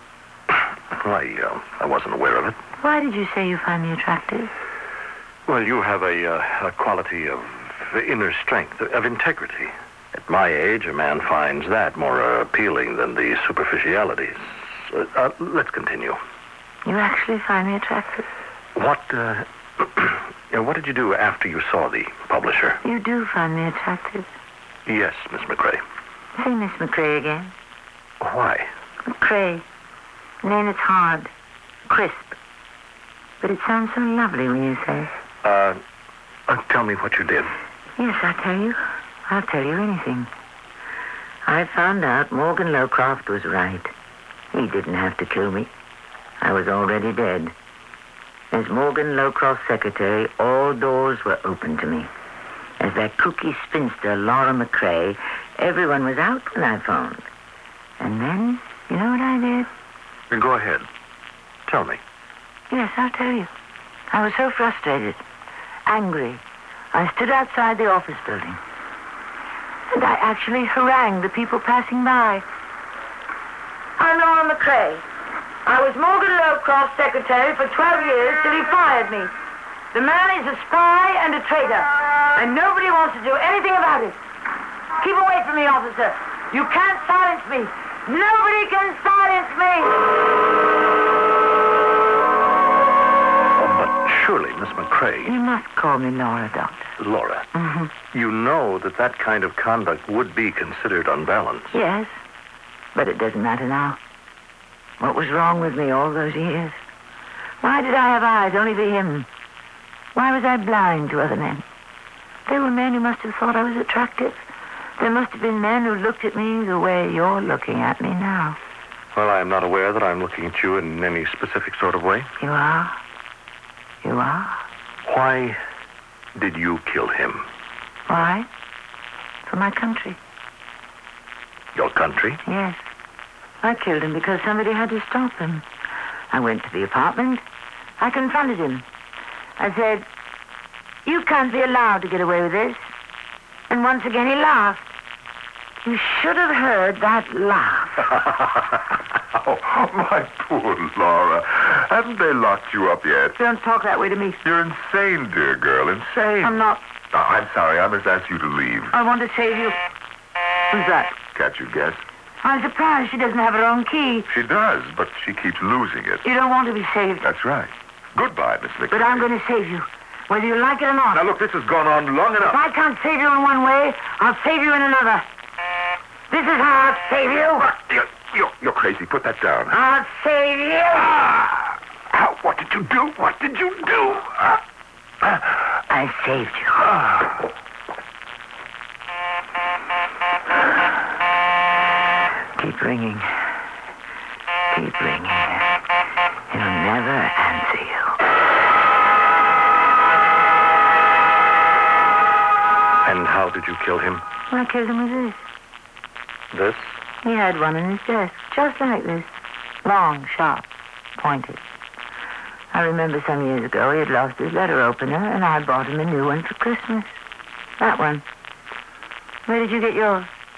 I wasn't aware of it. Why did you say you find me attractive? Well, you have a quality of inner strength, of integrity. At my age, a man finds that more appealing than the superficialities. Let's continue. You actually find me attractive? What did you do after you saw the publisher? You do find me attractive? Yes, Miss McCrae. Say Miss McCrae again. Why? McCrae. Name is hard. Crisp. But it sounds so lovely when you say it. Tell me what you did. Yes, I'll tell you. I'll tell you anything. I found out Morgan Lowcroft was right. He didn't have to kill me. I was already dead. As Morgan Lowcroft's secretary, all doors were open to me. As that kooky spinster, Laura McCrae, everyone was out when I phoned. And then, you know what I did? Then go ahead. Tell me. Yes, I'll tell you. I was so frustrated, angry. I stood outside the office building. And I actually harangued the people passing by. I'm Laura McCrae. I was Morgan Lowcroft's secretary for 12 years till he fired me. The man is a spy and a traitor, and nobody wants to do anything about it. Keep away from me, officer. You can't silence me. Nobody can silence me. But surely, Miss McCrae... You must call me Laura, Doctor. Laura. Mm-hmm. You know that kind of conduct would be considered unbalanced. Yes, but it doesn't matter now. What was wrong with me all those years? Why did I have eyes only for him? Why was I blind to other men? There were men who must have thought I was attractive. There must have been men who looked at me the way you're looking at me now. Well, I am not aware that I'm looking at you in any specific sort of way. You are? You are? Why did you kill him? Why? For my country. Your country? Yes. I killed him because somebody had to stop him. I went to the apartment. I confronted him. I said, "You can't be allowed to get away with this." And once again he laughed. You should have heard that laugh. Oh, my poor Laura. Haven't they locked you up yet? Don't talk that way to me. You're insane, dear girl. Insane. I'm not. Oh, I'm sorry. I must ask you to leave. I want to save you. Who's that? Can't you guess? I'm surprised she doesn't have her own key. She does, but she keeps losing it. You don't want to be saved. That's right. Goodbye, Miss McCrae. But I'm going to save you, whether you like it or not. Now, look, this has gone on long enough. If I can't save you in one way, I'll save you in another. This is how I'll save you. You're crazy. Put that down. I'll save you. What did you do? What did you do? I saved you. Keep ringing. Keep ringing. He'll never answer you. And how did you kill him? Well, I killed him with this. This? He had one in his desk, just like this. Long, sharp, pointed. I remember some years ago he had lost his letter opener, and I bought him a new one for Christmas. That one. Where did you get yours?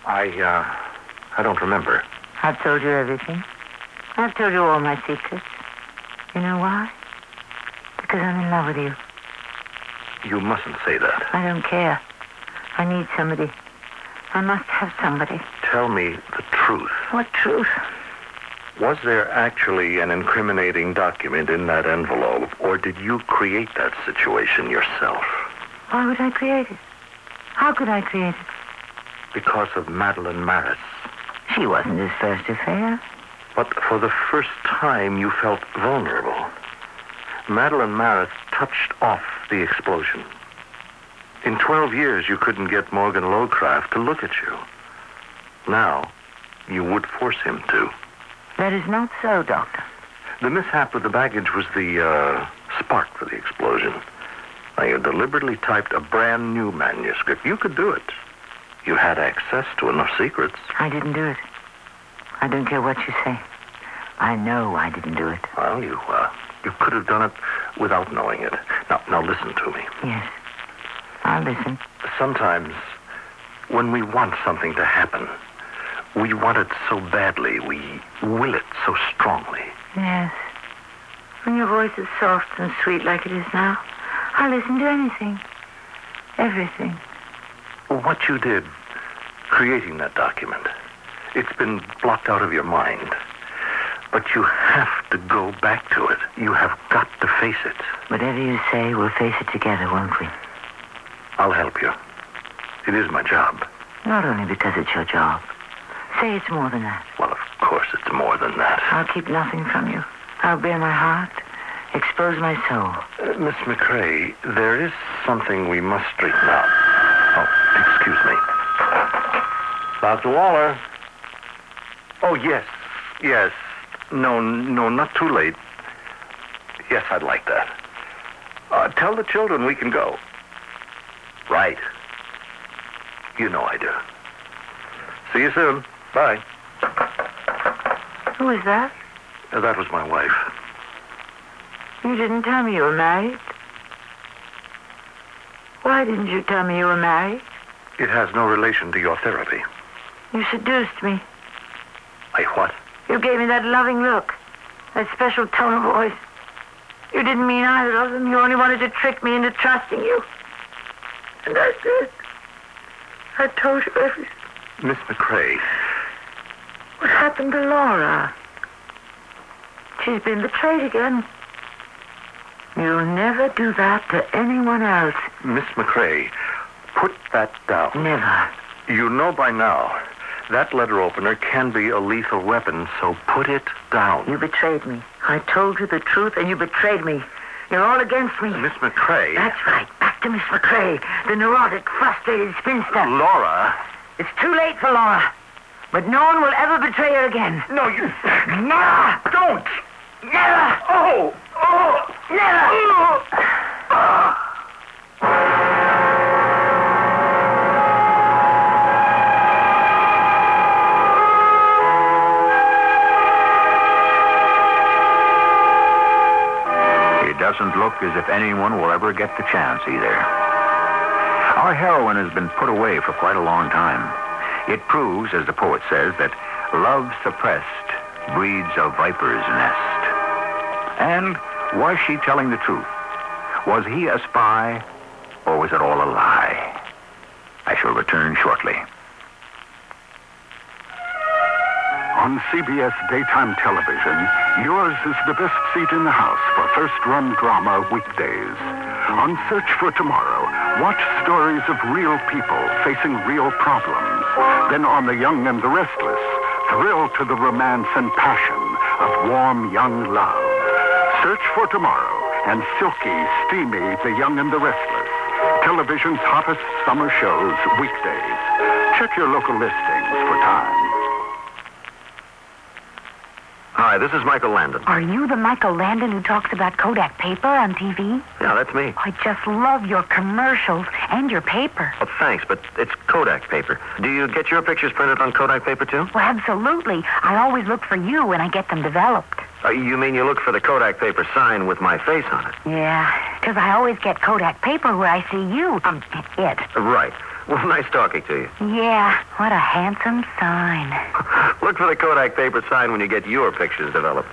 I don't remember. I've told you everything. I've told you all my secrets. You know why? Because I'm in love with you. You mustn't say that. I don't care. I need somebody. I must have somebody. Tell me the truth. What truth? Was there actually an incriminating document in that envelope, or did you create that situation yourself? Why would I create it? How could I create it? Because of Madeline Maris. She wasn't his first affair. But for the first time, you felt vulnerable. Madeline Maris touched off the explosion. In 12 years, you couldn't get Morgan Lowcraft to look at you. Now, you would force him to. That is not so, Doctor. The mishap with the baggage was the spark for the explosion. Now, you deliberately typed a brand new manuscript. You could do it. You had access to enough secrets. I didn't do it. I don't care what you say. I know I didn't do it. Well, you could have done it without knowing it. Now listen to me. Yes. I'll listen. Sometimes, when we want something to happen, we want it so badly, we will it so strongly. Yes. When your voice is soft and sweet like it is now, I'll listen to anything. Everything. What you did, creating that document, it's been blocked out of your mind. But you have to go back to it. You have got to face it. Whatever you say, we'll face it together, won't we? I'll help you. It is my job. Not only because it's your job. Say it's more than that. Well, of course it's more than that. I'll keep nothing from you. I'll bare my heart, expose my soul. Miss McCrae, there is something we must straighten out. Oh, excuse me. Dr. Waller. Oh, yes. No, not too late. Yes, I'd like that. Tell the children we can go. Right. You know I do. See you soon. Bye. Who is that? That was my wife. You didn't tell me you were married. Why didn't you tell me you were married? It has no relation to your therapy. You seduced me. I what? You gave me that loving look, that special tone of voice. You didn't mean either of them. You only wanted to trick me into trusting you. And I did. I told you everything. Miss McCrae. What happened to Laura? She's been betrayed again. You'll never do that to anyone else. Miss McCrae, put that down. Never. You know by now, that letter opener can be a lethal weapon, so put it down. You betrayed me. I told you the truth, and you betrayed me. You're all against me. Miss McCrae. That's right. Back to Miss McCrae, the neurotic, frustrated spinster. Laura. It's too late for Laura. But no one will ever betray her again. No, you... Never. Don't. Never. Oh. Never. It doesn't look as if anyone will ever get the chance either. Our heroine has been put away for quite a long time. It proves, as the poet says, that love suppressed breeds a viper's nest. And was she telling the truth? Was he a spy, or was it all a lie? I shall return shortly. On CBS daytime television, yours is the best seat in the house for first-run drama weekdays. On Search for Tomorrow, watch stories of real people facing real problems. Then on The Young and the Restless, thrill to the romance and passion of warm young love. Search for Tomorrow and silky, steamy The Young and the Restless. Television's hottest summer shows weekdays. Check your local listings for time. Hi, this is Michael Landon. Are you the Michael Landon who talks about Kodak paper on TV? Yeah, that's me. I just love your commercials and your paper. Well, thanks, but it's Kodak paper. Do you get your pictures printed on Kodak paper, too? Well, absolutely. I always look for you when I get them developed. You mean you look for the Kodak paper sign with my face on it? Yeah, because I always get Kodak paper where I see you. It. Right. Well, nice talking to you. Yeah, what a handsome sign. Look for the Kodak paper sign when you get your pictures developed.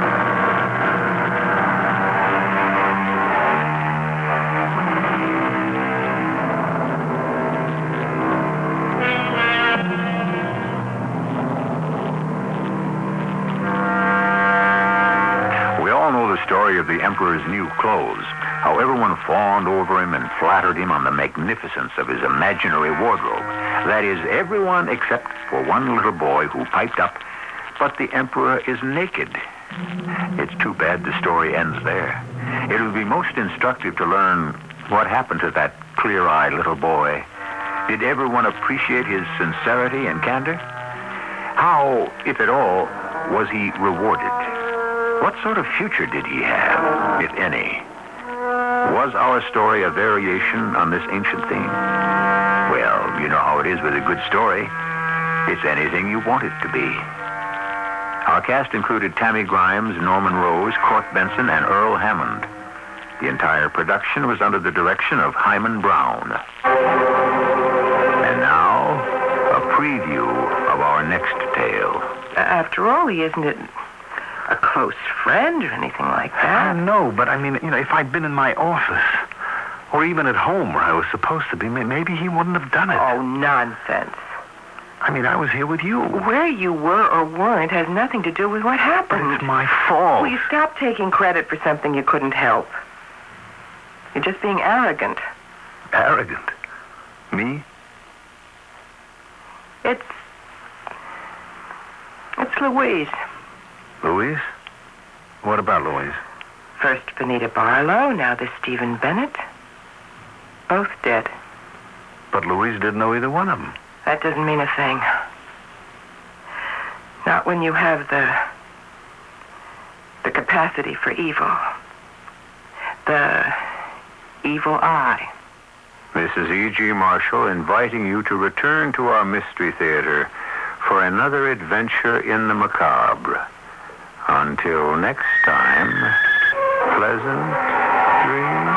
Story of the Emperor's new clothes, how everyone fawned over him and flattered him on the magnificence of his imaginary wardrobe. That is, everyone except for one little boy who piped up, "But the Emperor is naked." It's too bad the story ends there. It would be most instructive to learn what happened to that clear-eyed little boy. Did everyone appreciate his sincerity and candor? How, if at all, was he rewarded? What sort of future did he have, if any? Was our story a variation on this ancient theme? Well, you know how it is with a good story. It's anything you want it to be. Our cast included Tammy Grimes, Norman Rose, Court Benson, and Earl Hammond. The entire production was under the direction of Hyman Brown. And now, a preview of our next tale. After all, he isn't a close friend or anything like that. No, but I mean, if I'd been in my office, or even at home where I was supposed to be, maybe he wouldn't have done it. Oh, nonsense. I mean, I was here with you. Where you were or weren't has nothing to do with what happened. But it's my fault. Will you stop taking credit for something you couldn't help? You're just being arrogant. Arrogant? Me? It's Louise. Louise? What about Louise? First Benita Barlow, now this Stephen Bennett. Both dead. But Louise didn't know either one of them. That doesn't mean a thing. Not when you have the capacity for evil. The evil eye. This is E.G. Marshall inviting you to return to our Mystery Theater for another adventure in the macabre. Until next time, pleasant dreams.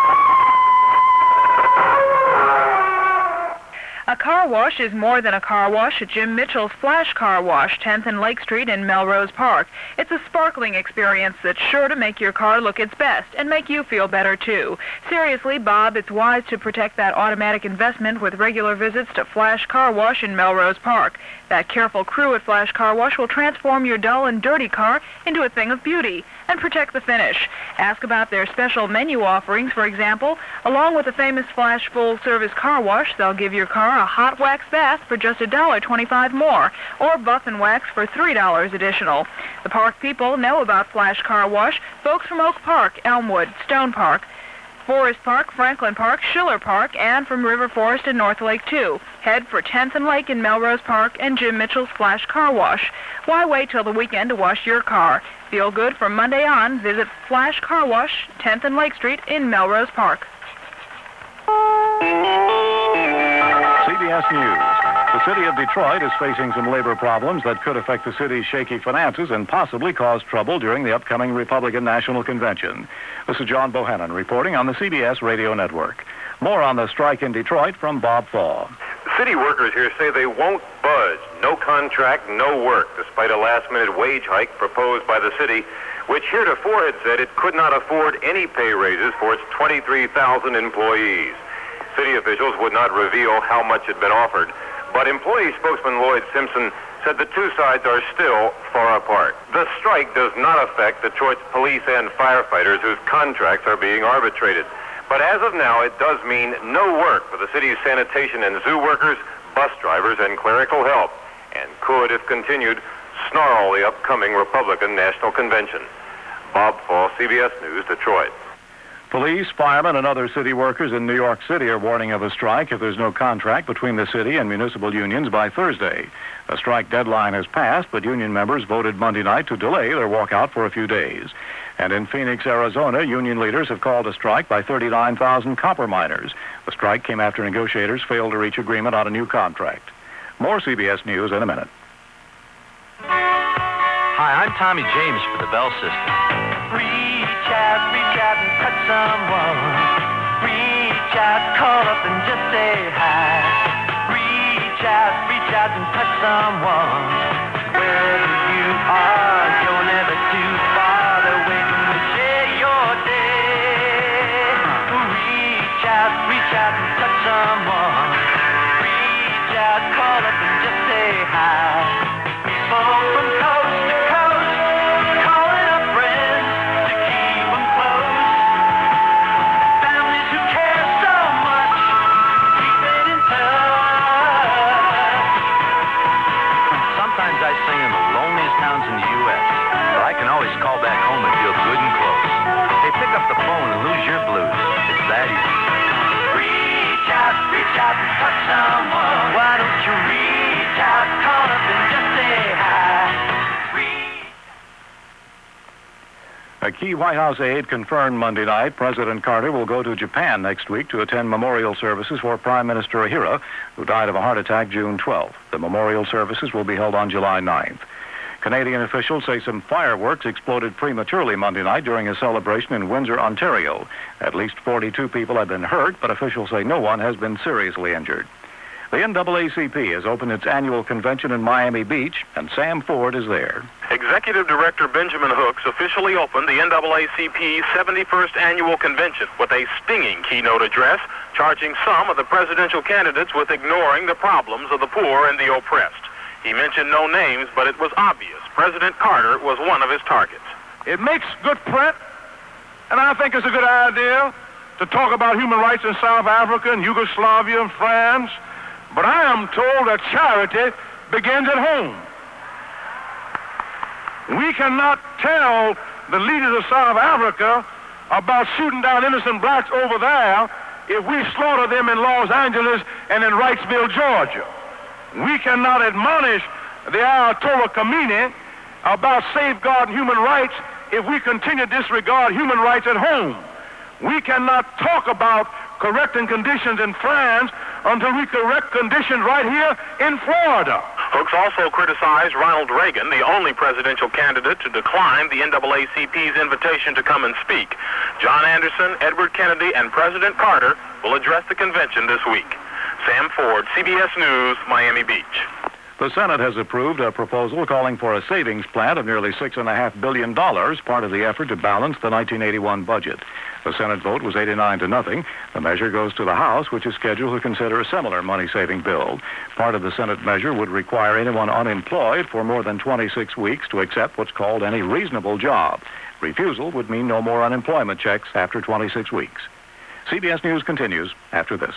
A car wash is more than a car wash at Jim Mitchell's Flash Car Wash, 10th and Lake Street in Melrose Park. It's a sparkling experience that's sure to make your car look its best and make you feel better, too. Seriously, Bob, it's wise to protect that automatic investment with regular visits to Flash Car Wash in Melrose Park. That careful crew at Flash Car Wash will transform your dull and dirty car into a thing of beauty and protect the finish. Ask about their special menu offerings, for example. Along with the famous Flash full-service car wash, they'll give your car a hot wax bath for just $1.25 more, or buff and wax for $3 additional. The park people know about Flash Car Wash. Folks from Oak Park, Elmwood, Stone Park, Forest Park, Franklin Park, Schiller Park, and from River Forest and North Lake, too. Head for 10th and Lake in Melrose Park and Jim Mitchell's Flash Car Wash. Why wait till the weekend to wash your car? Feel good from Monday on. Visit Flash Car Wash, 10th and Lake Street in Melrose Park. CBS News. The city of Detroit is facing some labor problems that could affect the city's shaky finances and possibly cause trouble during the upcoming Republican National Convention. This is John Bohannon reporting on the CBS Radio Network. More on the strike in Detroit from Bob Thaw. City workers here say they won't budge. No contract, no work, despite a last-minute wage hike proposed by the city, which heretofore had said it could not afford any pay raises for its 23,000 employees. City officials would not reveal how much had been offered, but employee spokesman Lloyd Simpson said the two sides are still far apart. The strike does not affect Detroit's police and firefighters whose contracts are being arbitrated. But as of now, it does mean no work for the city's sanitation and zoo workers, bus drivers, and clerical help, and could, if continued, snarl the upcoming Republican National Convention. Bob Fall, CBS News, Detroit. Police, firemen, and other city workers in New York City are warning of a strike if there's no contract between the city and municipal unions by Thursday. A strike deadline has passed, but union members voted Monday night to delay their walkout for a few days. And in Phoenix, Arizona, union leaders have called a strike by 39,000 copper miners. The strike came after negotiators failed to reach agreement on a new contract. More CBS News in a minute. Hi, I'm Tommy James for the Bell System. Reach out and touch someone. Reach out, call up and just say hi. Reach out and touch someone. Wherever you are, you're never too far. They're waiting to share your day. Reach out and touch someone. Reach out, call up and just say hi. People from coast to coast, calling up friends to keep them close. Families who care so much, keeping in touch. Sometimes I sing in the loneliest towns in the U.S., but I can always call back home and feel good and close. Hey, pick up the phone and lose your blues. It's that easy. Reach out and touch someone. Why don't you reach out, call up and just say hi. A key White House aide confirmed Monday night President Carter will go to Japan next week to attend memorial services for Prime Minister Ahira, who died of a heart attack June 12th. The memorial services will be held on July 9th. Canadian officials say some fireworks exploded prematurely Monday night during a celebration in Windsor, Ontario. At least 42 people have been hurt, but officials say no one has been seriously injured. The NAACP has opened its annual convention in Miami Beach, and Sam Ford is there. Executive Director Benjamin Hooks officially opened the NAACP's 71st annual convention with a stinging keynote address, charging some of the presidential candidates with ignoring the problems of the poor and the oppressed. He mentioned no names, but it was obvious President Carter was one of his targets. It makes good print, and I think it's a good idea to talk about human rights in South Africa and Yugoslavia and France, but I am told that charity begins at home. We cannot tell the leaders of South Africa about shooting down innocent blacks over there if we slaughter them in Los Angeles and in Wrightsville, Georgia. We cannot admonish the Ayatollah Khomeini about safeguarding human rights if we continue to disregard human rights at home. We cannot talk about correcting conditions in France until we correct conditions right here in Florida. Hooks also criticized Ronald Reagan, the only presidential candidate to decline the NAACP's invitation to come and speak. John Anderson, Edward Kennedy, and President Carter will address the convention this week. Sam Ford, CBS News, Miami Beach. The Senate has approved a proposal calling for a savings plan of nearly $6.5 billion, part of the effort to balance the 1981 budget. The Senate vote was 89-0. The measure goes to the House, which is scheduled to consider a similar money-saving bill. Part of the Senate measure would require anyone unemployed for more than 26 weeks to accept what's called any reasonable job. Refusal would mean no more unemployment checks after 26 weeks. CBS News continues after this.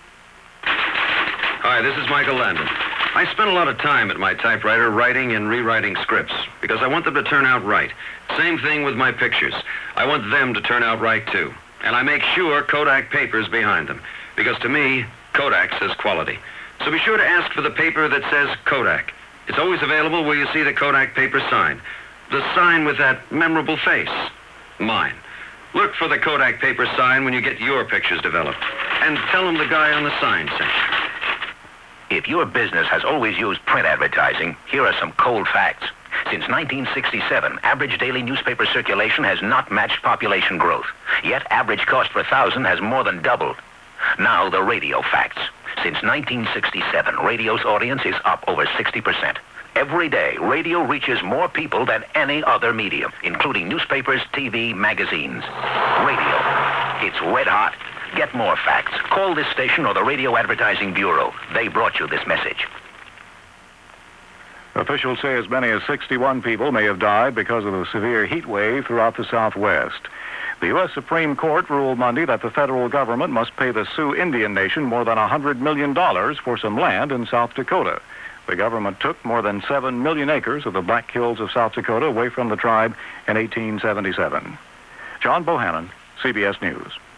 Hi, this is Michael Landon. I spend a lot of time at my typewriter writing and rewriting scripts because I want them to turn out right. Same thing with my pictures. I want them to turn out right, too. And I make sure Kodak paper's behind them because, to me, Kodak says quality. So be sure to ask for the paper that says Kodak. It's always available where you see the Kodak paper sign. The sign with that memorable face. Mine. Look for the Kodak paper sign when you get your pictures developed. And tell them the guy on the sign sent you. If your business has always used print advertising, here are some cold facts. Since 1967, average daily newspaper circulation has not matched population growth. Yet average cost per thousand has more than doubled. Now the radio facts. Since 1967, radio's audience is up over 60%. Every day, radio reaches more people than any other medium, including newspapers, TV, magazines. Radio. It's red hot. Get more facts. Call this station or the Radio Advertising Bureau. They brought you this message. Officials say as many as 61 people may have died because of the severe heat wave throughout the Southwest. The U.S. Supreme Court ruled Monday that the federal government must pay the Sioux Indian Nation more than $100 million for some land in South Dakota. The government took more than 7 million acres of the Black Hills of South Dakota away from the tribe in 1877. John Bohannon, CBS News.